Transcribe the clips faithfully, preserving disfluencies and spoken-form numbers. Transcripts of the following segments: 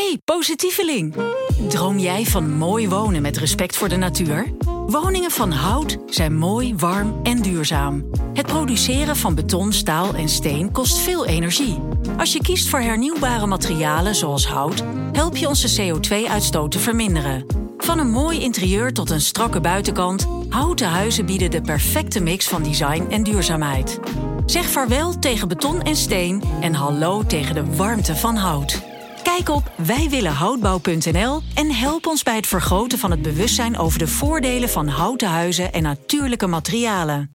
Hey, positieveling! Droom jij van mooi wonen met respect voor de natuur? Woningen van hout zijn mooi, warm en duurzaam. Het produceren van beton, staal en steen kost veel energie. Als je kiest voor hernieuwbare materialen zoals hout, help je onze C O twee uitstoot te verminderen. Van een mooi interieur tot een strakke buitenkant, houten huizen bieden de perfecte mix van design en duurzaamheid. Zeg vaarwel tegen beton en steen en hallo tegen de warmte van hout. Kijk op wij willen houtbouw punt n l en help ons bij het vergroten van het bewustzijn over de voordelen van houten huizen en natuurlijke materialen.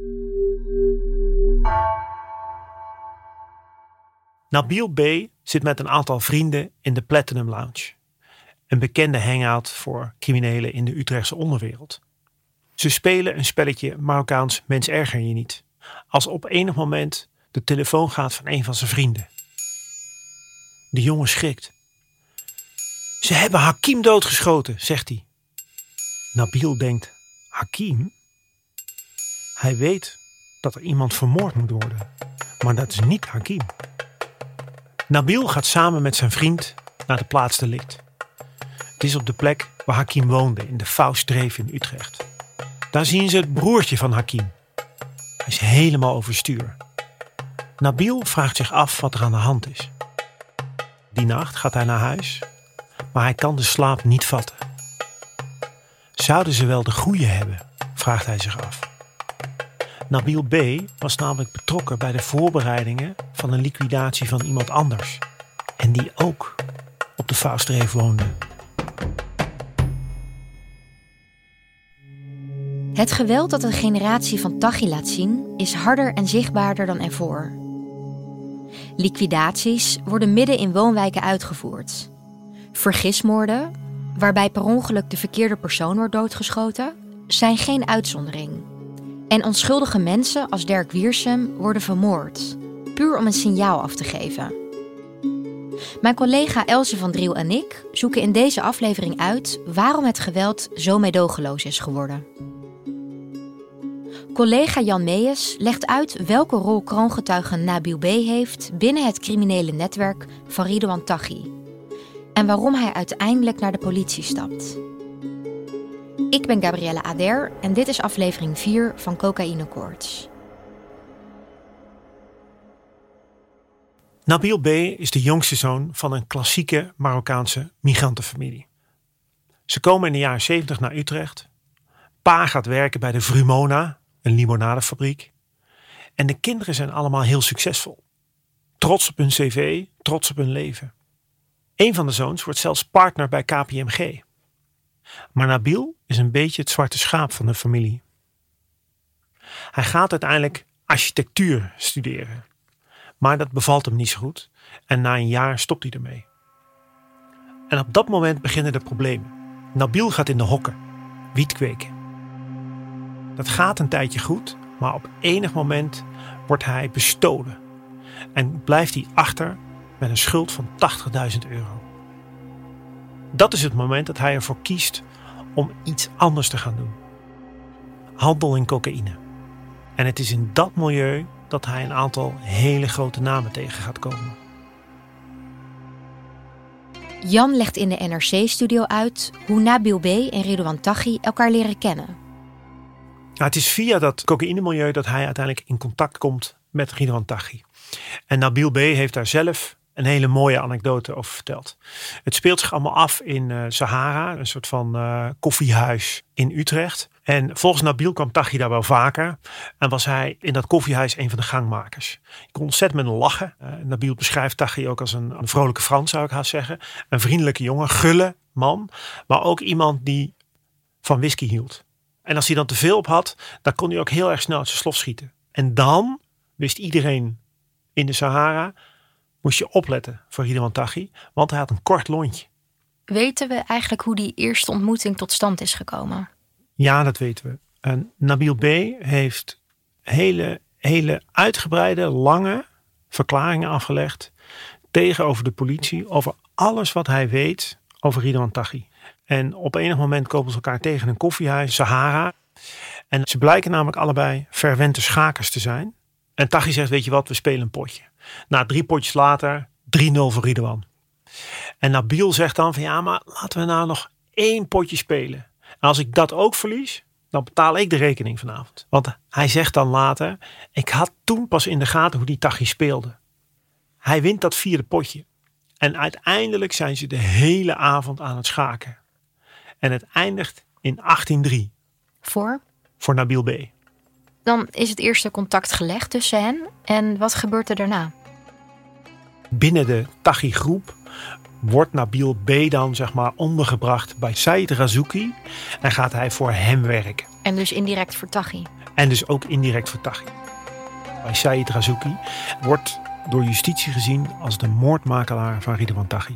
Nabil B. zit met een aantal vrienden in de Platinum Lounge. Een bekende hangout voor criminelen in de Utrechtse onderwereld. Ze spelen een spelletje Marokkaans mens erger je niet. Als op enig moment de telefoon gaat van een van zijn vrienden. De jongen schrikt. Ze hebben Hakim doodgeschoten, zegt hij. Nabil denkt, Hakim? Hij weet dat er iemand vermoord moet worden. Maar dat is niet Hakim. Nabil gaat samen met zijn vriend naar de plaats delict. Het is op de plek waar Hakim woonde, in de Fauststreef in Utrecht. Daar zien ze het broertje van Hakim. Hij is helemaal overstuur. Nabil vraagt zich af wat er aan de hand is. Die nacht gaat hij naar huis, maar hij kan de slaap niet vatten. Zouden ze wel de goeie hebben, vraagt hij zich af. Nabil B. was namelijk betrokken bij de voorbereidingen van een liquidatie van iemand anders. En die ook op de Fauststreef woonde. Het geweld dat een generatie van Taghi laat zien is harder en zichtbaarder dan ervoor. Liquidaties worden midden in woonwijken uitgevoerd. Vergismoorden, waarbij per ongeluk de verkeerde persoon wordt doodgeschoten, zijn geen uitzondering. En onschuldige mensen als Dirk Wiersum worden vermoord, puur om een signaal af te geven. Mijn collega Else van Driel en ik zoeken in deze aflevering uit waarom het geweld zo meedogenloos is geworden. Collega Jan Meijers legt uit welke rol kroongetuige Nabil B. heeft binnen het criminele netwerk van Ridouan Taghi. En waarom hij uiteindelijk naar de politie stapt. Ik ben Gabrielle Ader en dit is aflevering vier van Cocaïne Koorts. Nabil B. is de jongste zoon van een klassieke Marokkaanse migrantenfamilie. Ze komen in de jaren zeventig naar Utrecht. Pa gaat werken bij de Vrumona, een limonadefabriek. En de kinderen zijn allemaal heel succesvol. Trots op hun cv, trots op hun leven. Een van de zoons wordt zelfs partner bij K P M G. Maar Nabil is een beetje het zwarte schaap van de familie. Hij gaat uiteindelijk architectuur studeren. Maar dat bevalt hem niet zo goed. En na een jaar stopt hij ermee. En op dat moment beginnen de problemen. Nabil gaat in de hokken. Wiet kweken. Dat gaat een tijdje goed. Maar op enig moment wordt hij bestolen. En blijft hij achter met een schuld van tachtigduizend euro. Dat is het moment dat hij ervoor kiest om iets anders te gaan doen. Handel in cocaïne. En het is in dat milieu dat hij een aantal hele grote namen tegen gaat komen. Jan legt in de N R C-studio uit hoe Nabil B. en Ridouan Taghi elkaar leren kennen. Nou, het is via dat cocaïnemilieu dat hij uiteindelijk in contact komt met Ridouan Taghi. En Nabil B. heeft daar zelf een hele mooie anekdote over verteld. Het speelt zich allemaal af in uh, Sahara, een soort van uh, koffiehuis in Utrecht. En volgens Nabil kwam Taghi daar wel vaker. En was hij in dat koffiehuis een van de gangmakers. Ik kon ontzettend met hem lachen. Uh, Nabil beschrijft Taghi ook als een, een vrolijke Frans, zou ik haast zeggen. Een vriendelijke jongen, gulle man. Maar ook iemand die van whisky hield. En als hij dan te veel op had, dan kon hij ook heel erg snel uit zijn slof schieten. En dan wist iedereen in de Sahara, moest je opletten voor Ridouan Taghi, want hij had een kort lontje. Weten we eigenlijk hoe die eerste ontmoeting tot stand is gekomen? Ja, dat weten we. En Nabil B. heeft hele, hele uitgebreide, lange verklaringen afgelegd tegenover de politie over alles wat hij weet over Ridouan Taghi. En op enig moment komen ze elkaar tegen in een koffiehuis, Sahara. En ze blijken namelijk allebei verwente schakers te zijn. En Taghi zegt, weet je wat, we spelen een potje. Na drie potjes later, drie nul voor Ridouan. En Nabil zegt dan van ja, maar laten we nou nog één potje spelen. En als ik dat ook verlies, dan betaal ik de rekening vanavond. Want hij zegt dan later, ik had toen pas in de gaten hoe die Taghi speelde. Hij wint dat vierde potje. En uiteindelijk zijn ze de hele avond aan het schaken. En het eindigt in achttien drie. Voor? Voor Nabil B. Dan is het eerste contact gelegd tussen hen. En wat gebeurt er daarna? Binnen de Taghi groep wordt Nabil B dan zeg maar ondergebracht bij Said Razouki. En gaat hij voor hem werken. En dus indirect voor Taghi. En dus ook indirect voor Taghi. Bij Said Razouki wordt door justitie gezien als de moordmakelaar van Ridwan Taghi.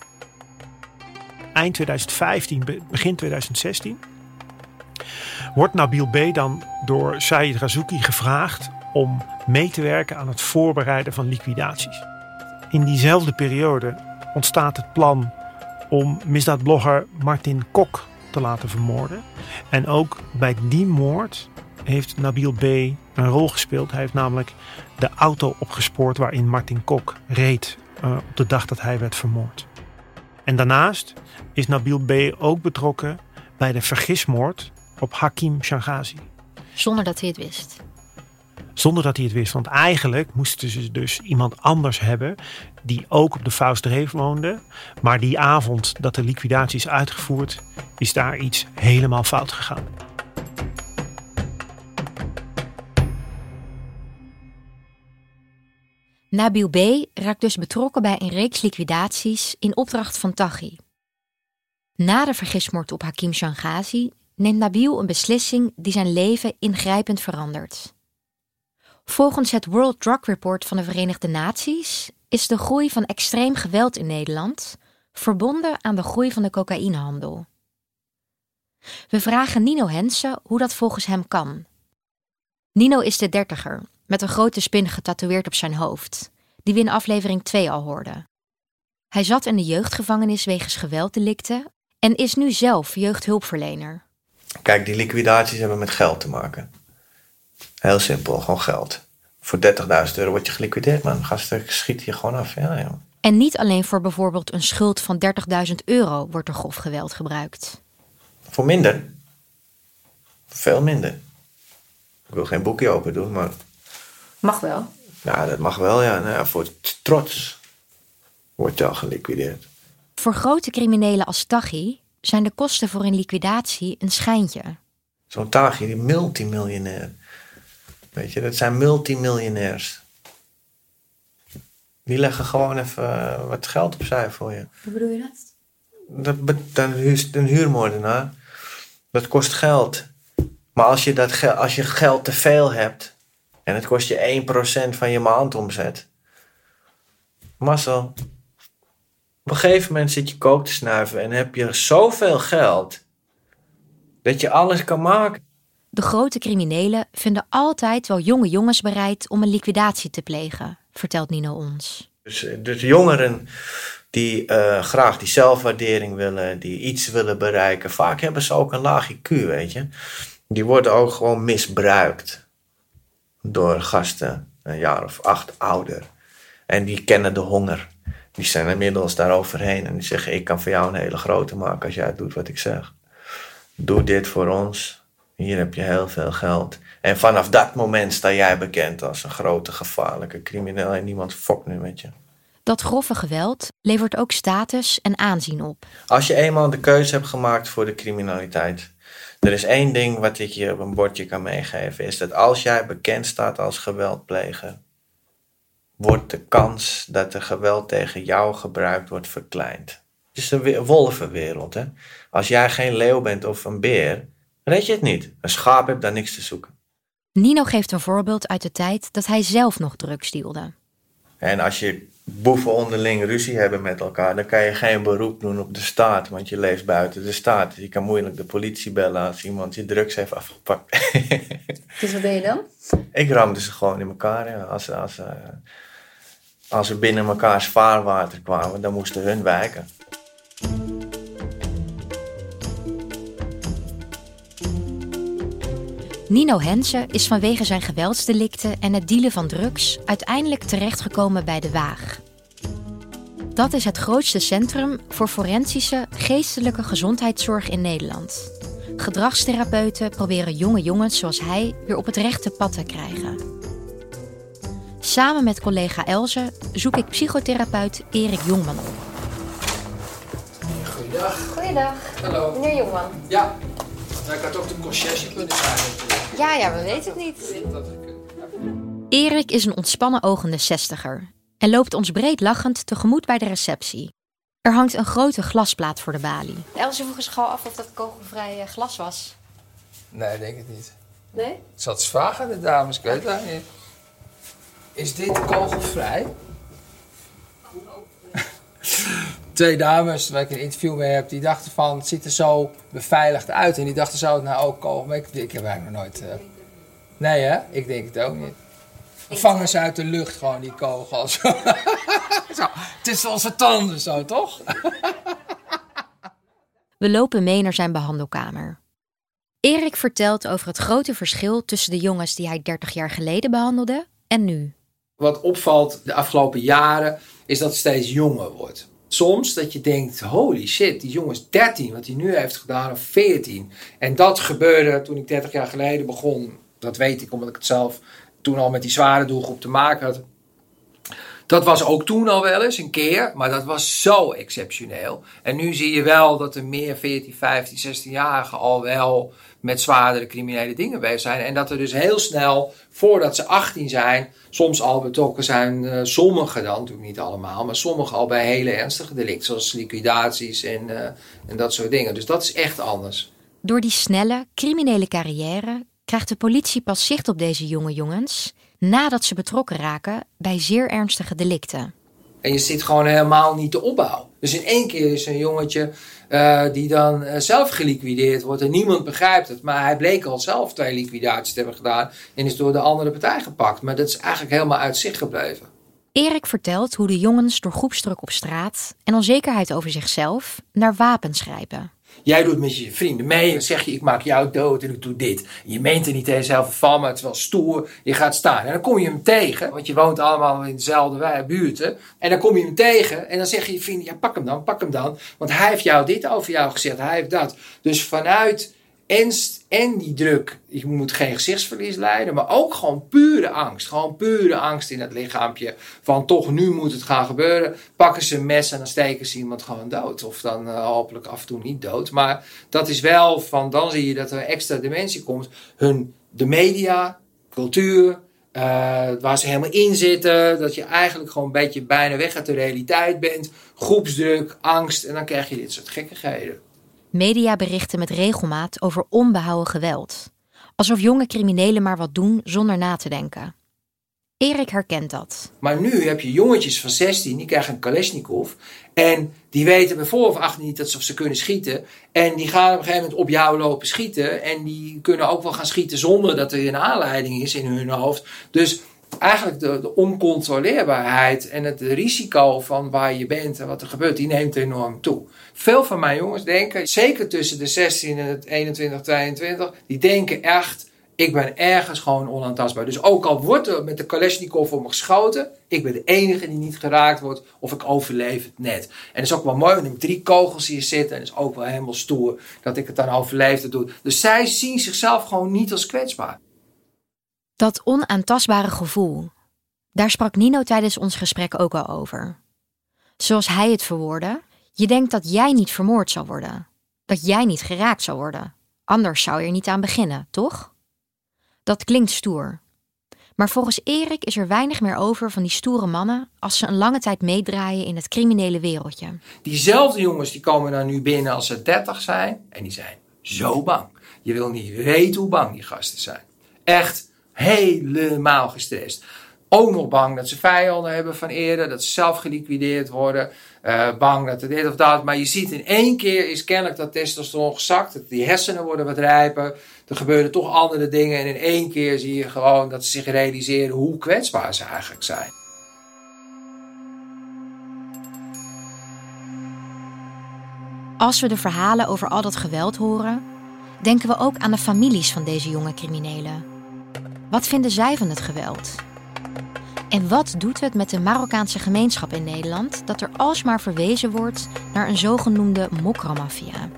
Eind twintig vijftien, begin twintig zestien... wordt Nabil B. dan door Said Razouki gevraagd om mee te werken aan het voorbereiden van liquidaties. In diezelfde periode ontstaat het plan om misdaadblogger Martin Kok te laten vermoorden. En ook bij die moord heeft Nabil B. een rol gespeeld. Hij heeft namelijk de auto opgespoord waarin Martin Kok reed uh, op de dag dat hij werd vermoord. En daarnaast is Nabil B. ook betrokken bij de vergismoord op Hakim Shangazi. Zonder dat hij het wist. Zonder dat hij het wist. Want eigenlijk moesten ze dus iemand anders hebben die ook op de Faustdreef woonde. Maar die avond dat de liquidatie is uitgevoerd, is daar iets helemaal fout gegaan. Nabil B. raakt dus betrokken bij een reeks liquidaties in opdracht van Taghi. Na de vergismoord op Hakim Shangazi neemt Nabil een beslissing die zijn leven ingrijpend verandert. Volgens het World Drug Report van de Verenigde Naties is de groei van extreem geweld in Nederland verbonden aan de groei van de cocaïnehandel. We vragen Nino Hensen hoe dat volgens hem kan. Nino is de dertiger, met een grote spin getatoeëerd op zijn hoofd, die we in aflevering twee al hoorden. Hij zat in de jeugdgevangenis wegens gewelddelicten en is nu zelf jeugdhulpverlener. Kijk, die liquidaties hebben met geld te maken. Heel simpel, gewoon geld. Voor dertigduizend euro word je geliquideerd, man. Gasten schiet je gewoon af. Ja, joh. En niet alleen voor bijvoorbeeld een schuld van dertigduizend euro wordt er grof geweld gebruikt. Voor minder. Veel minder. Ik wil geen boekje open doen, maar... Mag wel. Ja, dat mag wel, ja. Nou ja, voor trots wordt je al geliquideerd. Voor grote criminelen als Taghi zijn de kosten voor een liquidatie een schijntje. Zo'n Taghi, die multimiljonair. Weet je, dat zijn multimiljonairs. Die leggen gewoon even uh, wat geld opzij voor je. Hoe bedoel je dat? dat een, huur, een huurmoordenaar, dat kost geld. Maar als je, dat geld, als je geld te veel hebt en het kost je één procent van je maandomzet. Marcel, op een gegeven moment zit je kook te snuiven en heb je zoveel geld dat je alles kan maken. De grote criminelen vinden altijd wel jonge jongens bereid om een liquidatie te plegen, vertelt Nino ons. Dus, dus jongeren die uh, graag die zelfwaardering willen, die iets willen bereiken, vaak hebben ze ook een laag I Q, weet je. Die worden ook gewoon misbruikt door gasten, een jaar of acht ouder. En die kennen de honger. Die zijn inmiddels daar overheen en die zeggen, ik kan voor jou een hele grote maken als jij doet wat ik zeg. Doe dit voor ons. Hier heb je heel veel geld. En vanaf dat moment sta jij bekend als een grote gevaarlijke crimineel en niemand fokt nu met je. Dat grove geweld levert ook status en aanzien op. Als je eenmaal de keuze hebt gemaakt voor de criminaliteit, er is één ding wat ik je op een bordje kan meegeven, is dat als jij bekend staat als geweldpleger, wordt de kans dat er geweld tegen jou gebruikt wordt verkleind. Het is een wolvenwereld, hè. Als jij geen leeuw bent of een beer, red je het niet. Een schaap heeft daar niks te zoeken. Nino geeft een voorbeeld uit de tijd dat hij zelf nog drugs dealde. En als je boeven onderling ruzie hebben met elkaar, dan kan je geen beroep doen op de staat, want je leeft buiten de staat. Je kan moeilijk de politie bellen als iemand je drugs heeft afgepakt. Dus wat deed je dan? Ik ramde ze gewoon in elkaar. Ja. Als, als, uh, als we binnen mekaars vaarwater kwamen, dan moesten hun wijken. Nino Hensen is vanwege zijn geweldsdelicten en het dealen van drugs uiteindelijk terechtgekomen bij de Waag. Dat is het grootste centrum voor forensische geestelijke gezondheidszorg in Nederland. Gedragstherapeuten proberen jonge jongens zoals hij weer op het rechte pad te krijgen. Samen met collega Elze zoek ik psychotherapeut Erik Jongman op. Goeiedag. Goeiedag. Hallo. Meneer Jongman. Ja, nou, ik had ook de conciërge kunnen zijn natuurlijk. Ja, ja, we weten het niet. Dat gekund. Erik is een ontspannen ogende zestiger en loopt ons breed lachend tegemoet bij de receptie. Er hangt een grote glasplaat voor de balie. Elze vroeg zich al af of dat kogelvrij glas was. Nee, denk het niet. Nee? Ik zal het eens vragen aan de dames, ik weet het eigenlijk niet. Is dit kogelvrij? Twee dames waar ik een interview mee heb, die dachten van, het ziet er zo beveiligd uit. En die dachten, zou het nou ook kogel? Maar ik, ik heb eigenlijk nog nooit... Uh... Nee hè? Ik denk het ook niet. Vangen ze uit de lucht gewoon, die kogels. Zo, het is onze tanden zo, toch? We lopen mee naar zijn behandelkamer. Erik vertelt over het grote verschil tussen de jongens die hij dertig jaar geleden behandelde en nu. Wat opvalt de afgelopen jaren is dat het steeds jonger wordt. Soms dat je denkt, holy shit, die jongen is dertien, wat hij nu heeft gedaan, of veertien. En dat gebeurde toen ik dertig jaar geleden begon. Dat weet ik, omdat ik het zelf toen al met die zware doelgroep te maken had. Dat was ook toen al wel eens een keer, maar dat was zo exceptioneel. En nu zie je wel dat er meer veertien, vijftien, zestienjarigen al wel met zwaardere criminele dingen bezig zijn. En dat er dus heel snel, voordat ze achttien zijn, soms al betrokken zijn, uh, sommigen dan, natuurlijk niet allemaal, maar sommigen al bij hele ernstige delicten, zoals liquidaties en, uh, en dat soort dingen. Dus dat is echt anders. Door die snelle, criminele carrière krijgt de politie pas zicht op deze jonge jongens nadat ze betrokken raken bij zeer ernstige delicten. En je ziet gewoon helemaal niet de opbouw. Dus in één keer is een jongetje uh, die dan uh, zelf geliquideerd wordt en niemand begrijpt het. Maar hij bleek al zelf twee liquidaties te hebben gedaan en is door de andere partij gepakt. Maar dat is eigenlijk helemaal uit zicht gebleven. Erik vertelt hoe de jongens door groepsdruk op straat en onzekerheid over zichzelf naar wapens grijpen. Jij doet met je vrienden mee en zeg je, ik maak jou dood en ik doe dit. En je meent er niet eens zelf van, maar het is wel stoer. Je gaat staan en dan kom je hem tegen, want je woont allemaal in dezelfde buurten. En dan kom je hem tegen en dan zeg je je vrienden, ja pak hem dan, pak hem dan. Want hij heeft jou dit over jou gezegd, hij heeft dat. Dus vanuit ernst en die druk, je moet geen gezichtsverlies lijden, maar ook gewoon pure angst. Gewoon pure angst in het lichaampje van toch nu moet het gaan gebeuren. Pakken ze een mes en dan steken ze iemand gewoon dood. Of dan uh, hopelijk af en toe niet dood. Maar dat is wel van, dan zie je dat er een extra dimensie komt. Hun, de media, cultuur, uh, waar ze helemaal in zitten. Dat je eigenlijk gewoon een beetje bijna weg uit de realiteit bent. Groepsdruk, angst en dan krijg je dit soort gekkigheden. Media berichten met regelmaat over onbehouden geweld. Alsof jonge criminelen maar wat doen zonder na te denken. Erik herkent dat. Maar nu heb je jongetjes van zestien, die krijgen een Kalashnikov. En die weten bij voor of achter niet dat ze, of ze kunnen schieten. En die gaan op een gegeven moment op jou lopen schieten. En die kunnen ook wel gaan schieten zonder dat er een aanleiding is in hun hoofd. Dus eigenlijk de, de oncontroleerbaarheid en het risico van waar je bent en wat er gebeurt, die neemt enorm toe. Veel van mijn jongens denken, zeker tussen de zestien en het eenentwintig, tweeëntwintig, die denken echt, ik ben ergens gewoon onaantastbaar. Dus ook al wordt er met de Kalashnikov op me geschoten, ik ben de enige die niet geraakt wordt of ik overleef het net. En dat is ook wel mooi, want ik heb drie kogels hier zitten en dat is ook wel helemaal stoer dat ik het dan overleefd doe. Dus zij zien zichzelf gewoon niet als kwetsbaar. Dat onaantastbare gevoel, daar sprak Nino tijdens ons gesprek ook al over. Zoals hij het verwoordde, je denkt dat jij niet vermoord zal worden. Dat jij niet geraakt zal worden. Anders zou je er niet aan beginnen, toch? Dat klinkt stoer. Maar volgens Erik is er weinig meer over van die stoere mannen als ze een lange tijd meedraaien in het criminele wereldje. Diezelfde jongens die komen dan nu binnen als ze dertig zijn en die zijn zo bang. Je wil niet weten hoe bang die gasten zijn. Echt helemaal gestrest. Ook nog bang dat ze vijanden hebben van eerder, dat ze zelf geliquideerd worden. Uh, bang dat er dit of dat. Maar je ziet in één keer is kennelijk dat testosteron gezakt. Dat die hersenen worden wat rijper. Er gebeuren toch andere dingen. En in één keer zie je gewoon dat ze zich realiseren hoe kwetsbaar ze eigenlijk zijn. Als we de verhalen over al dat geweld horen, denken we ook aan de families van deze jonge criminelen. Wat vinden zij van het geweld? En wat doet het met de Marokkaanse gemeenschap in Nederland dat er alsmaar verwezen wordt naar een zogenoemde mokro-maffia?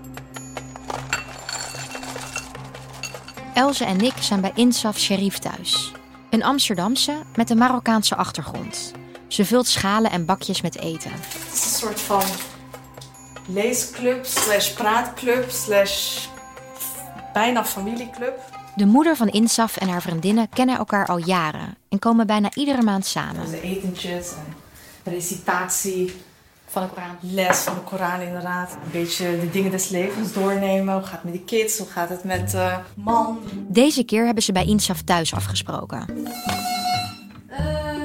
Else en ik zijn bij Insaf Sherif thuis. Een Amsterdamse met een Marokkaanse achtergrond. Ze vult schalen en bakjes met eten. Het is een soort van leesclub, slash praatclub, slash bijna familieclub. De moeder van Insaf en haar vriendinnen kennen elkaar al jaren en komen bijna iedere maand samen. De etentjes en recitatie van de Koran. Les van de Koran inderdaad. Een beetje de dingen des levens doornemen. Hoe gaat het met de kids? Hoe gaat het met uh, man? Deze keer hebben ze bij Insaf thuis afgesproken. Uh,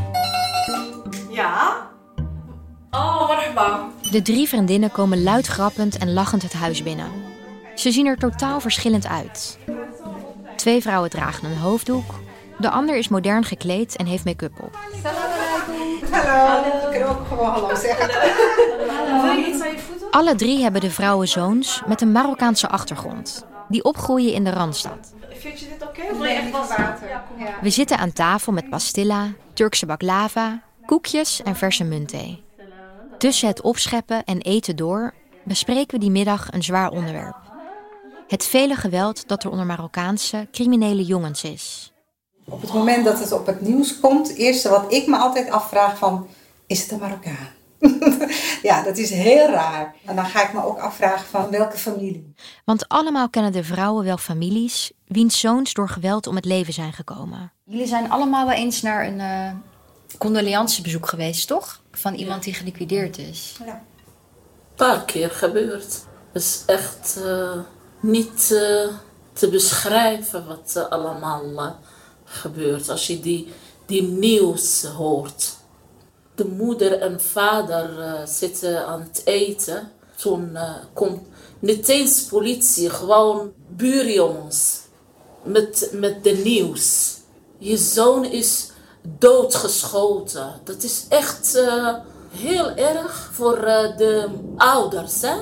ja? Oh, marhaba. De drie vriendinnen komen luid grappend en lachend het huis binnen. Ze zien er totaal verschillend uit. Twee vrouwen dragen een hoofddoek. De ander is modern gekleed en heeft make-up op. Hallo. Ik kan ook gewoon hallo zeggen. Wil je iets aan je voeten? Alle drie hebben de vrouwen zoons met een Marokkaanse achtergrond. Die opgroeien in de Randstad. Vind je dit oké? Okay? Of wil je echt wat water? Ja, kom maar. We zitten aan tafel met pastilla, Turkse baklava, koekjes en verse muntthee. Tussen het opscheppen en eten door bespreken we die middag een zwaar onderwerp. Het vele geweld dat er onder Marokkaanse criminele jongens is. Op het moment dat het op het nieuws komt, het eerste wat ik me altijd afvraag van, is het een Marokkaan? Ja, dat is heel raar. En dan ga ik me ook afvragen van welke familie. Want allemaal kennen de vrouwen wel families wiens zoons door geweld om het leven zijn gekomen. Jullie zijn allemaal wel eens naar een uh, condoleancebezoek geweest, toch? Van iemand die geliquideerd is. Ja. Een paar keer gebeurd. Het is echt uh, niet uh, te beschrijven wat uh, allemaal uh, gebeurt. Als je die, die nieuws hoort. De moeder en vader uh, zitten aan het eten. Toen uh, komt niet eens politie, gewoon buurjongens met, met de nieuws. Je zoon is doodgeschoten. Dat is echt uh, heel erg voor uh, de ouders, hè?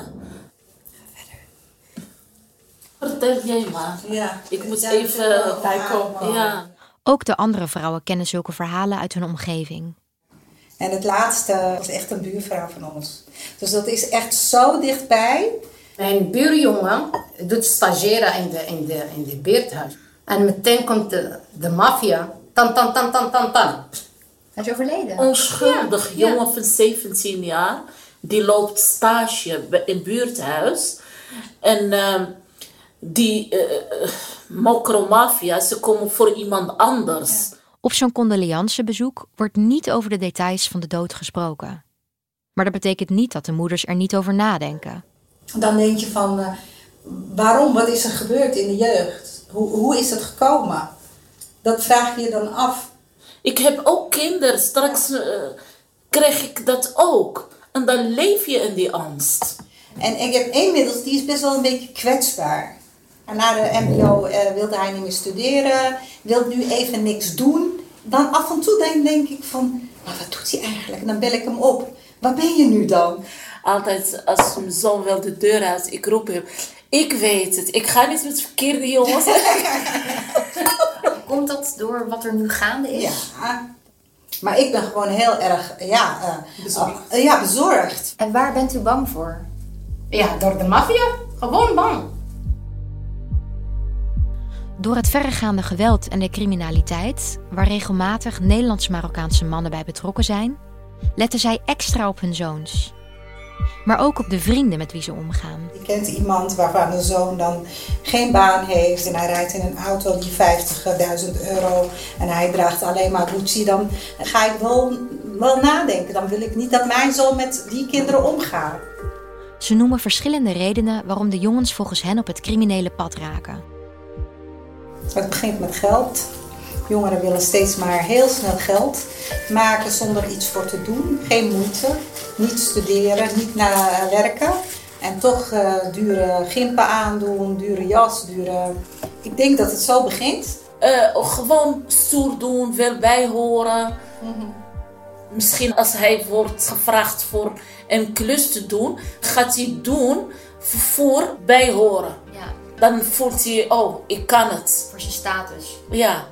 Vertel jij maar. Ja, ik moet even bijkomen. Ja. Ook de andere vrouwen kennen zulke verhalen uit hun omgeving. En het laatste was echt een buurvrouw van ons. Dus dat is echt zo dichtbij. Mijn buurjongen doet stageren in de, in de, in de buurthuis. En meteen komt de, de maffia. Tan, tan, tan, tan, tan, tan. Hij is overleden. Onschuldig Ja. jongen van zeventien jaar. Die loopt stage in het buurthuis. En uh, die uh, mokromafia, ze komen voor iemand anders. Ja. Op zo'n condoleancebezoek wordt niet over de details van de dood gesproken. Maar dat betekent niet dat de moeders er niet over nadenken. Dan denk je van, uh, waarom? Wat is er gebeurd in de jeugd? Hoe, hoe is het gekomen? Dat vraag je je dan af. Ik heb ook kinderen. Straks uh, krijg ik dat ook. En dan leef je in die angst. En ik heb inmiddels, die is best wel een beetje kwetsbaar. En na de M B O uh, wilde hij niet meer studeren. Wil nu even niks doen. Dan af en toe denk, denk ik van, maar wat doet hij eigenlijk? En dan bel ik hem op. Waar ben je nu dan? Altijd als mijn zoon wel de deur uit, ik roep hem. Ik weet het, ik ga niet met verkeerde jongens. Komt dat door wat er nu gaande is? Ja, maar ik ben gewoon heel erg ja, uh, bezorgd. Uh, ja, bezorgd. En waar bent u bang voor? Ja, door de maffia. Gewoon bang. Door het verregaande geweld en de criminaliteit, waar regelmatig Nederlands-Marokkaanse mannen bij betrokken zijn, letten zij extra op hun zoons. Maar ook op de vrienden met wie ze omgaan. Je kent iemand waarvan de zoon dan geen baan heeft en hij rijdt in een auto die vijftigduizend euro en hij draagt alleen maar Gucci, dan ga ik wel, wel nadenken. Dan wil ik niet dat mijn zoon met die kinderen omgaat. Ze noemen verschillende redenen waarom de jongens volgens hen op het criminele pad raken. Het begint met geld. Jongeren willen steeds maar heel snel geld maken zonder iets voor te doen. Geen moeite, niet studeren, niet naar werken. En toch uh, dure gimpen aandoen, dure jas, dure... Ik denk dat het zo begint. Uh, gewoon stoer doen, wel bijhoren. Mm-hmm. Misschien als hij wordt gevraagd voor een klus te doen, gaat hij doen voor bijhoren. Ja. Dan voelt hij, oh, ik kan het. Voor zijn status. Ja.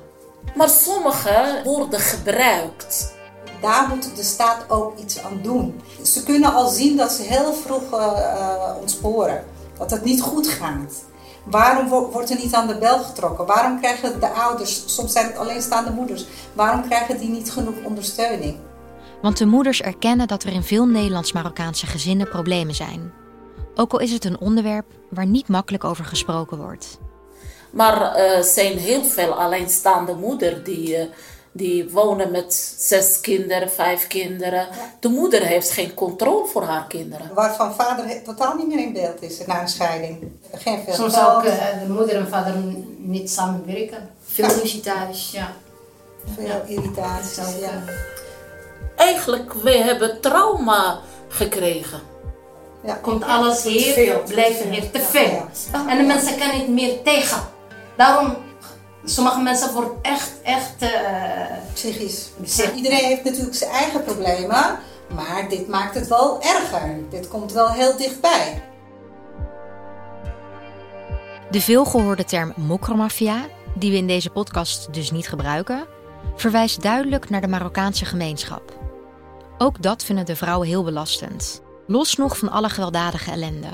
Maar sommige worden gebruikt. Daar moet de staat ook iets aan doen. Ze kunnen al zien dat ze heel vroeg uh, ontsporen. Dat het niet goed gaat. Waarom wordt er niet aan de bel getrokken? Waarom krijgen de ouders, soms zijn het alleenstaande moeders, waarom krijgen die niet genoeg ondersteuning? Want de moeders erkennen dat er in veel Nederlands-Marokkaanse gezinnen problemen zijn. Ook al is het een onderwerp waar niet makkelijk over gesproken wordt. Maar er uh, zijn heel veel alleenstaande moeders die, uh, die wonen met zes kinderen, vijf kinderen. Ja. De moeder heeft geen controle voor haar kinderen. Waarvan vader totaal niet meer in beeld is na een scheiding. Geen veel Soms ook uh, de moeder en vader niet samenwerken. Veel ruzie thuis. Ja. Veel ja. irritatie. Ja. Eigenlijk, we hebben trauma gekregen. Ja. Komt alles hier, blijven hier te veel. Ja. En de mensen kunnen niet meer tegen. Daarom, sommige mensen worden echt, echt... Uh, psychisch. psychisch. Iedereen heeft natuurlijk zijn eigen problemen, maar dit maakt het wel erger. Dit komt wel heel dichtbij. De veelgehoorde term mokromafia, die we in deze podcast dus niet gebruiken, verwijst duidelijk naar de Marokkaanse gemeenschap. Ook dat vinden de vrouwen heel belastend. Los nog van alle gewelddadige ellende.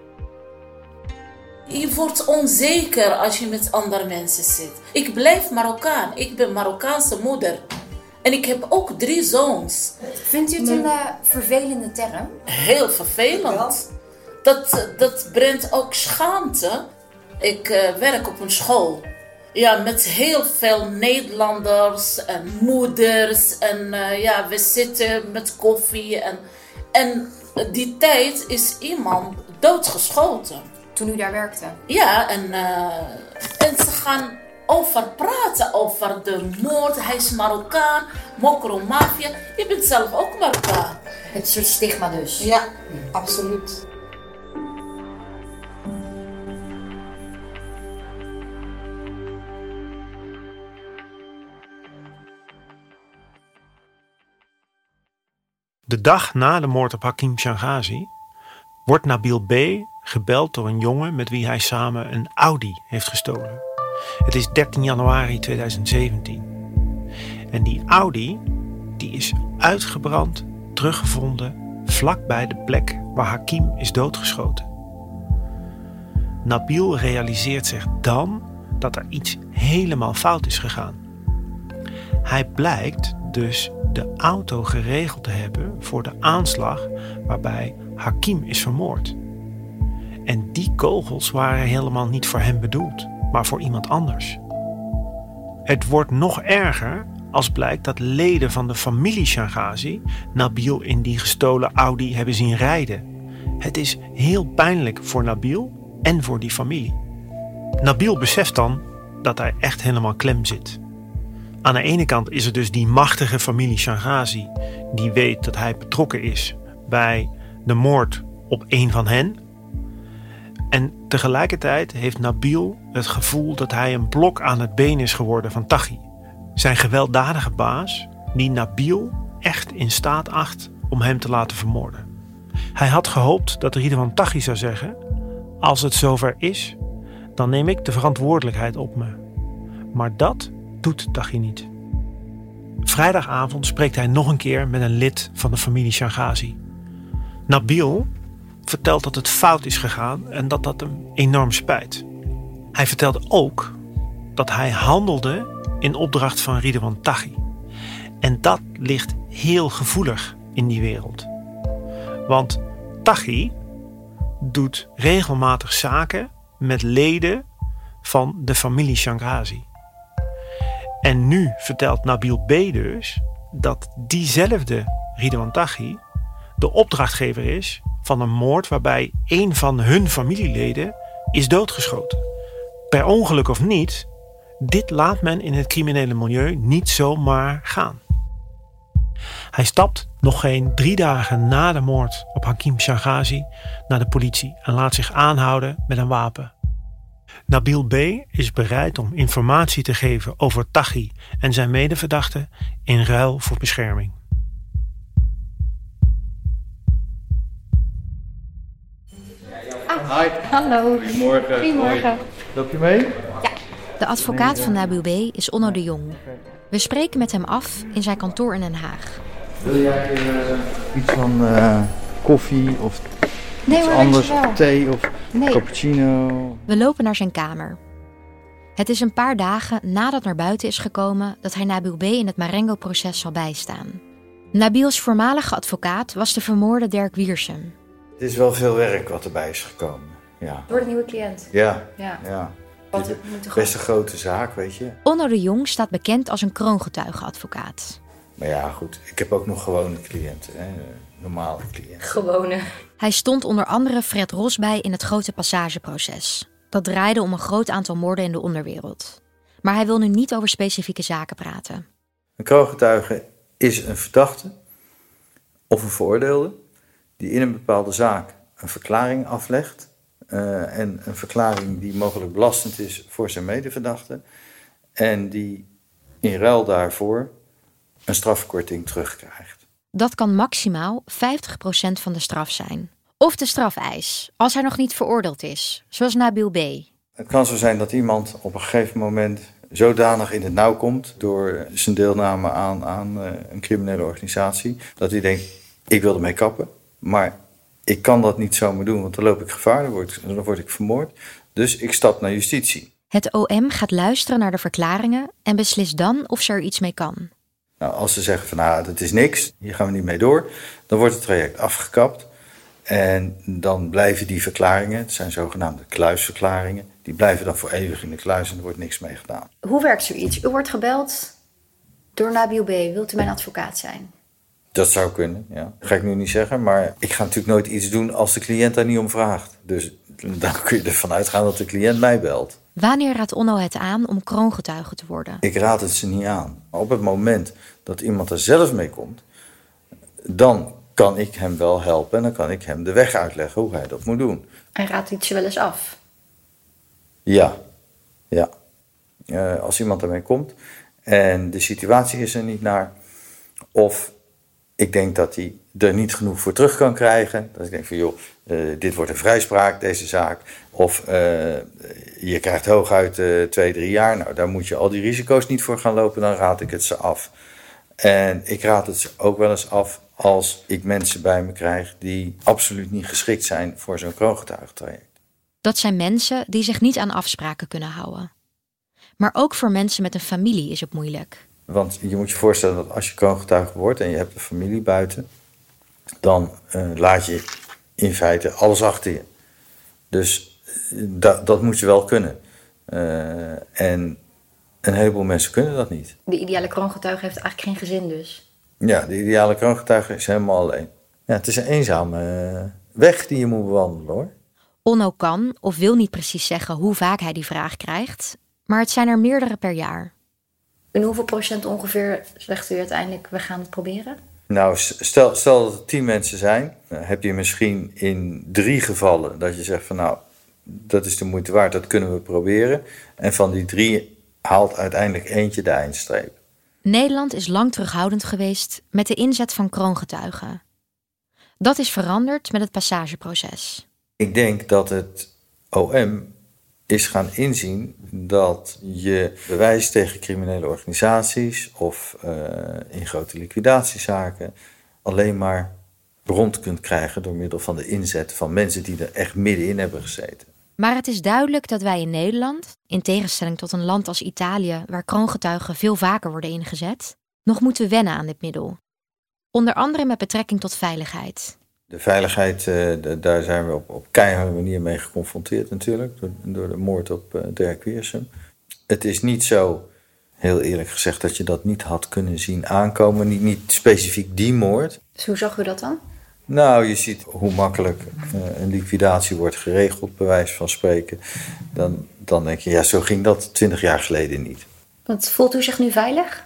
Je wordt onzeker als je met andere mensen zit. Ik blijf Marokkaan. Ik ben Marokkaanse moeder. En ik heb ook drie zoons. Vindt u het een uh, vervelende term? Heel vervelend. Dat, dat brengt ook schaamte. Ik uh, werk op een school. Ja, met heel veel Nederlanders en moeders. En uh, ja, we zitten met koffie. En, en die tijd is iemand doodgeschoten. Toen u daar werkte? Ja, en, uh, en ze gaan over praten, over de moord. Hij is Marokkaan, mokromafia. Je bent zelf ook Marokkaan. Het soort stigma dus. Ja, absoluut. De dag na de moord op Hakim Shangazi wordt Nabil B. gebeld door een jongen met wie hij samen een Audi heeft gestolen. Het is dertien januari tweeduizend zeventien. En die Audi die is uitgebrand, teruggevonden vlakbij de plek waar Hakim is doodgeschoten. Nabil realiseert zich dan dat er iets helemaal fout is gegaan. Hij blijkt dus de auto geregeld te hebben voor de aanslag waarbij Hakim is vermoord. En die kogels waren helemaal niet voor hem bedoeld, maar voor iemand anders. Het wordt nog erger als blijkt dat leden van de familie Shangazi Nabil in die gestolen Audi hebben zien rijden. Het is heel pijnlijk voor Nabil en voor die familie. Nabil beseft dan dat hij echt helemaal klem zit. Aan de ene kant is er dus die machtige familie Shangazi die weet dat hij betrokken is bij de moord op een van hen. En tegelijkertijd heeft Nabil het gevoel dat hij een blok aan het been is geworden van Taghi. Zijn gewelddadige baas die Nabil echt in staat acht om hem te laten vermoorden. Hij had gehoopt dat Ridwan Taghi zou zeggen: als het zover is, dan neem ik de verantwoordelijkheid op me. Maar dat doet Taghi niet. Vrijdagavond spreekt hij nog een keer met een lid van de familie Shangazi. Nabil vertelt dat het fout is gegaan en dat dat hem enorm spijt. Hij vertelt ook dat hij handelde in opdracht van Ridwan Taghi. En dat ligt heel gevoelig in die wereld. Want Taghi doet regelmatig zaken met leden van de familie Shangazi. En nu vertelt Nabil B. dus dat diezelfde Ridwan Taghi de opdrachtgever is van een moord waarbij een van hun familieleden is doodgeschoten. Per ongeluk of niet, dit laat men in het criminele milieu niet zomaar gaan. Hij stapt nog geen drie dagen na de moord op Hakim Shangazi naar de politie en laat zich aanhouden met een wapen. Nabil B. is bereid om informatie te geven over Taghi en zijn medeverdachten in ruil voor bescherming. Ah, Hi. Hallo. Goedemorgen. Goedemorgen. Loop je mee? Ja. De advocaat van Nabil B. is Onno de Jong. We spreken met hem af in zijn kantoor in Den Haag. Wil jij uh, iets van uh, koffie of nee, iets hoor, anders, of thee of nee. cappuccino? We lopen naar zijn kamer. Het is een paar dagen nadat naar buiten is gekomen dat hij Nabil B. in het Marengo-proces zal bijstaan. Nabil's voormalige advocaat was de vermoorde Dirk Wiersum. Het is wel veel werk wat erbij is gekomen. Ja. Wordt een nieuwe cliënt. Ja, ja. ja. Wat, Dit is best een grote zaak, weet je. Onno de Jong staat bekend als een kroongetuigenadvocaat. Maar ja, goed. Ik heb ook nog gewone cliënten. Hè? Normale cliënten. Gewone. Hij stond onder andere Fred Ros bij in het grote passageproces. Dat draaide om een groot aantal moorden in de onderwereld. Maar hij wil nu niet over specifieke zaken praten. Een kroongetuige is een verdachte of een veroordeelde die in een bepaalde zaak een verklaring aflegt. Uh, en een verklaring die mogelijk belastend is voor zijn medeverdachte. En die in ruil daarvoor een strafkorting terugkrijgt. Dat kan maximaal vijftig procent van de straf zijn. Of de strafeis, als hij nog niet veroordeeld is, zoals Nabil B. Het kan zo zijn dat iemand op een gegeven moment zodanig in het nauw komt door zijn deelname aan, aan uh, een criminele organisatie, dat hij denkt, ik wil ermee kappen, maar ik kan dat niet zomaar doen, want dan loop ik gevaar, dan word, dan word ik vermoord. Dus ik stap naar justitie. Het O M gaat luisteren naar de verklaringen en beslist dan of ze er iets mee kan. Nou, als ze zeggen van nou, dat is niks, hier gaan we niet mee door, dan wordt het traject afgekapt. En dan blijven die verklaringen, het zijn zogenaamde kluisverklaringen, die blijven dan voor eeuwig in de kluis en er wordt niks mee gedaan. Hoe werkt zoiets? U wordt gebeld door Nabil B. Wilt u mijn advocaat zijn? Dat zou kunnen, ja. Dat ga ik nu niet zeggen, maar ik ga natuurlijk nooit iets doen als de cliënt daar niet om vraagt. Dus dan kun je ervan uitgaan dat de cliënt mij belt. Wanneer raadt Onno het aan om kroongetuige te worden? Ik raad het ze niet aan. Maar op het moment dat iemand er zelf mee komt, dan kan ik hem wel helpen en dan kan ik hem de weg uitleggen hoe hij dat moet doen. En raadt u het je wel eens af? Ja, ja. Uh, als iemand ermee komt en de situatie is er niet naar, of ik denk dat hij er niet genoeg voor terug kan krijgen. Dat ik denk van joh, uh, dit wordt een vrijspraak, deze zaak. Of uh, je krijgt hooguit uh, twee, drie jaar. Nou, daar moet je al die risico's niet voor gaan lopen. Dan raad ik het ze af. En ik raad het ze ook wel eens af als ik mensen bij me krijg die absoluut niet geschikt zijn voor zo'n kroongetuigentraject. Dat zijn mensen die zich niet aan afspraken kunnen houden. Maar ook voor mensen met een familie is het moeilijk. Want je moet je voorstellen dat als je kroongetuige wordt en je hebt een familie buiten, dan uh, laat je in feite alles achter je. Dus uh, da- dat moet je wel kunnen. Uh, en een heleboel mensen kunnen dat niet. De ideale kroongetuige heeft eigenlijk geen gezin dus? Ja, de ideale kroongetuige is helemaal alleen. Ja, het is een eenzame uh, weg die je moet bewandelen, hoor. Onno kan of wil niet precies zeggen hoe vaak hij die vraag krijgt, maar het zijn er meerdere per jaar. En hoeveel procent ongeveer zegt u uiteindelijk, we gaan het proberen? Nou, stel, stel dat er tien mensen zijn, uh, heb je misschien in drie gevallen dat je zegt van nou, dat is de moeite waard, dat kunnen we proberen. En van die drie haalt uiteindelijk eentje de eindstreep. Nederland is lang terughoudend geweest met de inzet van kroongetuigen. Dat is veranderd met het passageproces. Ik denk dat het O M is gaan inzien dat je bewijs tegen criminele organisaties of uh, in grote liquidatiezaken alleen maar rond kunt krijgen door middel van de inzet van mensen die er echt middenin hebben gezeten. Maar het is duidelijk dat wij in Nederland, in tegenstelling tot een land als Italië, waar kroongetuigen veel vaker worden ingezet, nog moeten wennen aan dit middel. Onder andere met betrekking tot veiligheid. De veiligheid, uh, daar zijn we op, op keiharde manier mee geconfronteerd natuurlijk, door, door de moord op uh, Dirk Wiersum. Het is niet zo, heel eerlijk gezegd, dat je dat niet had kunnen zien aankomen, niet, niet specifiek die moord. Dus hoe zag u dat dan? Nou, je ziet hoe makkelijk uh, een liquidatie wordt geregeld, bij wijze van spreken. Dan, dan denk je, ja, zo ging dat twintig jaar geleden niet. Want voelt u zich nu veilig?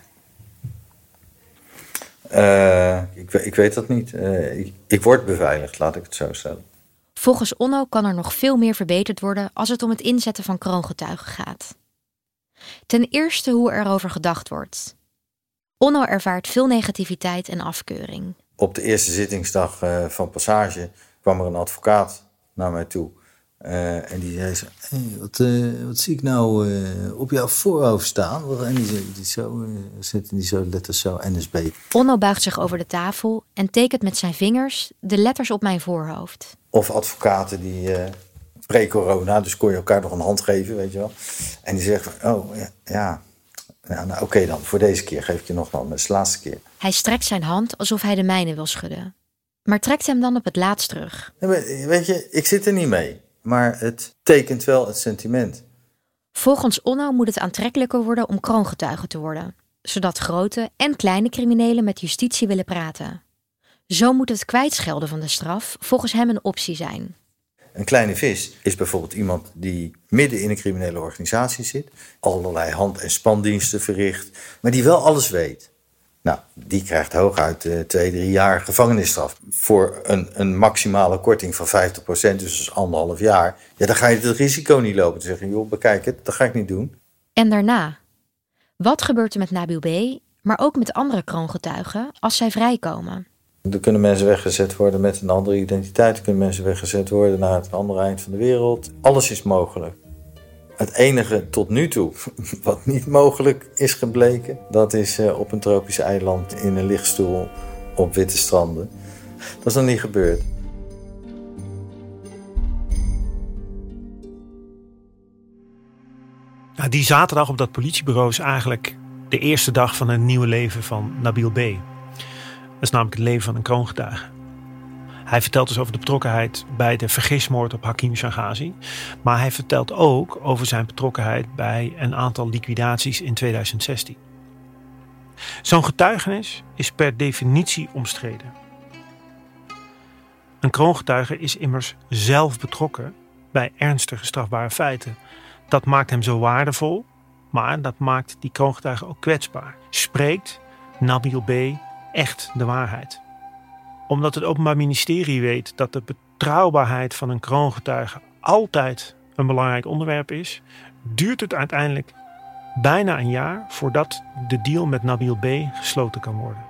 Uh, ik, ik weet dat niet. Uh, ik, ik word beveiligd, laat ik het zo stellen. Volgens Onno kan er nog veel meer verbeterd worden als het om het inzetten van kroongetuigen gaat. Ten eerste hoe er over gedacht wordt. Onno ervaart veel negativiteit en afkeuring. Op de eerste zittingsdag uh, van Passage kwam er een advocaat naar mij toe. Uh, en die zei zo, hey, wat, uh, wat zie ik nou uh, op jouw voorhoofd staan? En die, die zo, uh, zetten die zo letters zo, N S B. Onno buigt zich over de tafel en tekent met zijn vingers de letters op mijn voorhoofd. Of advocaten die uh, pre-corona, dus kon je elkaar nog een hand geven, weet je wel. En die zeggen van, oh ja, ja. ja nou, oké okay dan, voor deze keer geef ik je nog wel, maar het is de laatste keer. Hij strekt zijn hand alsof hij de mijne wil schudden. Maar trekt hem dan op het laatst terug. Ja, weet je, ik zit er niet mee. Maar het tekent wel het sentiment. Volgens Onno moet het aantrekkelijker worden om kroongetuige te worden. Zodat grote en kleine criminelen met justitie willen praten. Zo moet het kwijtschelden van de straf volgens hem een optie zijn. Een kleine vis is bijvoorbeeld iemand die midden in een criminele organisatie zit. Allerlei hand- en spandiensten verricht. Maar die wel alles weet. Nou, die krijgt hooguit uh, twee, drie jaar gevangenisstraf. Voor een, een maximale korting van vijftig procent, dus, dus anderhalf jaar. Ja, dan ga je het risico niet lopen te zeggen, joh, bekijk het, dat ga ik niet doen. En daarna? Wat gebeurt er met Nabil B., maar ook met andere kroongetuigen als zij vrijkomen? Er kunnen mensen weggezet worden met een andere identiteit. Er kunnen mensen weggezet worden naar het andere eind van de wereld. Alles is mogelijk. Het enige tot nu toe wat niet mogelijk is gebleken, dat is uh, op een tropisch eiland in een lichtstoel op witte stranden. Dat is nog niet gebeurd. Nou, die zaterdag op dat politiebureau is eigenlijk de eerste dag van een nieuwe leven van Nabil B. Dat is namelijk het leven van een kroongetuige. Hij vertelt dus over de betrokkenheid bij de vergismoord op Hakim Shangazi. Maar hij vertelt ook over zijn betrokkenheid bij een aantal liquidaties in tweeduizend zestien. Zo'n getuigenis is per definitie omstreden. Een kroongetuige is immers zelf betrokken bij ernstige strafbare feiten. Dat maakt hem zo waardevol, maar dat maakt die kroongetuige ook kwetsbaar. Spreekt Nabil B. echt de waarheid? Omdat het Openbaar Ministerie weet dat de betrouwbaarheid van een kroongetuige altijd een belangrijk onderwerp is, duurt het uiteindelijk bijna een jaar voordat de deal met Nabil B. gesloten kan worden.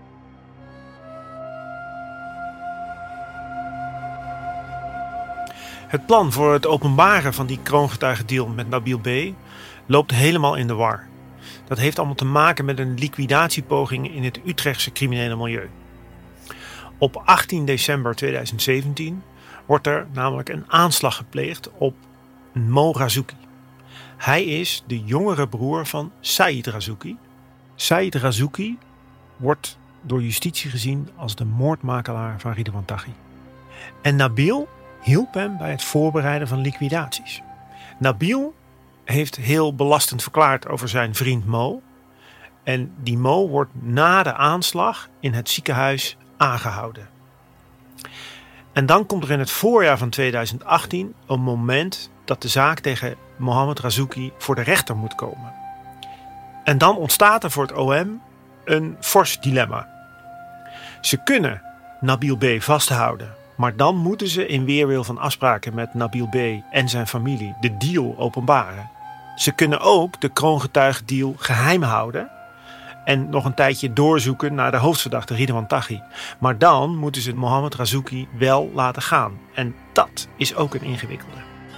Het plan voor het openbaren van die kroongetuigendeal met Nabil B. loopt helemaal in de war. Dat heeft allemaal te maken met een liquidatiepoging in het Utrechtse criminele milieu. Op achttien december tweeduizend zeventien wordt er namelijk een aanslag gepleegd op Mo Razouki. Hij is de jongere broer van Saïd Razouki. Saïd Razouki wordt door justitie gezien als de moordmakelaar van Ridwan Taghi. En Nabil hielp hem bij het voorbereiden van liquidaties. Nabil heeft heel belastend verklaard over zijn vriend Mo. En die Mo wordt na de aanslag in het ziekenhuis aangehouden. En dan komt er in het voorjaar van tweeduizend achttien een moment dat de zaak tegen Mohammed Razouki voor de rechter moet komen. En dan ontstaat er voor het O M een fors dilemma. Ze kunnen Nabil B. vasthouden, maar dan moeten ze in weerwil van afspraken met Nabil B. en zijn familie de deal openbaren. Ze kunnen ook de kroongetuigendeal geheim houden en nog een tijdje doorzoeken naar de hoofdverdachte Ridwan Taghi. Maar dan moeten ze Mohammed Razouki wel laten gaan. En dat is ook een ingewikkelde.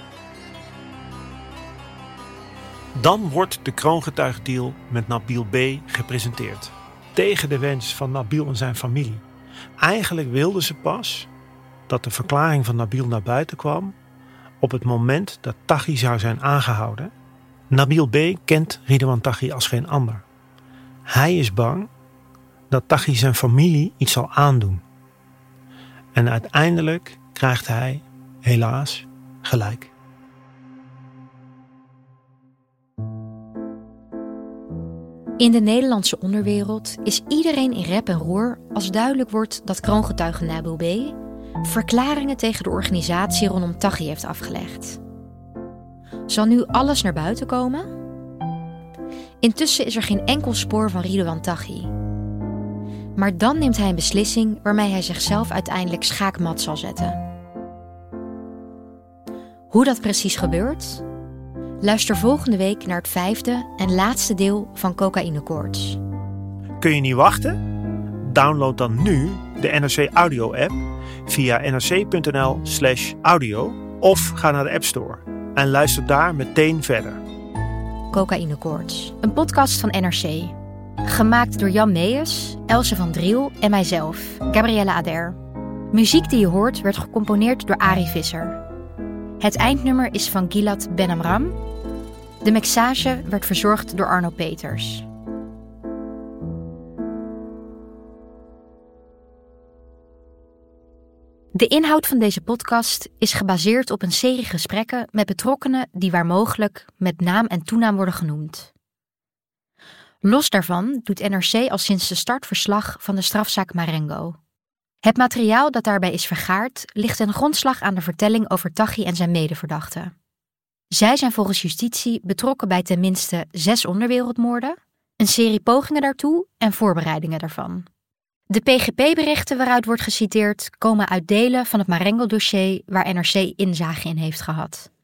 Dan wordt de kroongetuigendeal met Nabil B. gepresenteerd. Tegen de wens van Nabil en zijn familie. Eigenlijk wilden ze pas dat de verklaring van Nabil naar buiten kwam op het moment dat Taghi zou zijn aangehouden. Nabil B. kent Ridwan Taghi als geen ander. Hij is bang dat Taghi zijn familie iets zal aandoen. En uiteindelijk krijgt hij, helaas, gelijk. In de Nederlandse onderwereld is iedereen in rep en roer als duidelijk wordt dat kroongetuige Nabil B. verklaringen tegen de organisatie rondom Taghi heeft afgelegd. Zal nu alles naar buiten komen? Intussen is er geen enkel spoor van Ridwan Taghi. Maar dan neemt hij een beslissing waarmee hij zichzelf uiteindelijk schaakmat zal zetten. Hoe dat precies gebeurt? Luister volgende week naar het vijfde en laatste deel van Cocaïnekoorts. Kun je niet wachten? Download dan nu de N R C Audio app via nrc.nl slash audio Of ga naar de App Store en luister daar meteen verder. Cocaïnekoorts, een podcast van N R C. Gemaakt door Jan Meijers, Else van Driel en mijzelf, Gabrielle Ader. Muziek die je hoort werd gecomponeerd door Arie Visser. Het eindnummer is van Gilad Ben Amram. De mixage werd verzorgd door Arno Peters. De inhoud van deze podcast is gebaseerd op een serie gesprekken met betrokkenen die waar mogelijk met naam en toenaam worden genoemd. Los daarvan doet N R C al sinds de start verslag van de strafzaak Marengo. Het materiaal dat daarbij is vergaard ligt ten grondslag aan de vertelling over Taghi en zijn medeverdachten. Zij zijn volgens justitie betrokken bij ten minste zes onderwereldmoorden, een serie pogingen daartoe en voorbereidingen daarvan. De P G P-berichten waaruit wordt geciteerd komen uit delen van het Marengo-dossier waar N R C inzage in heeft gehad.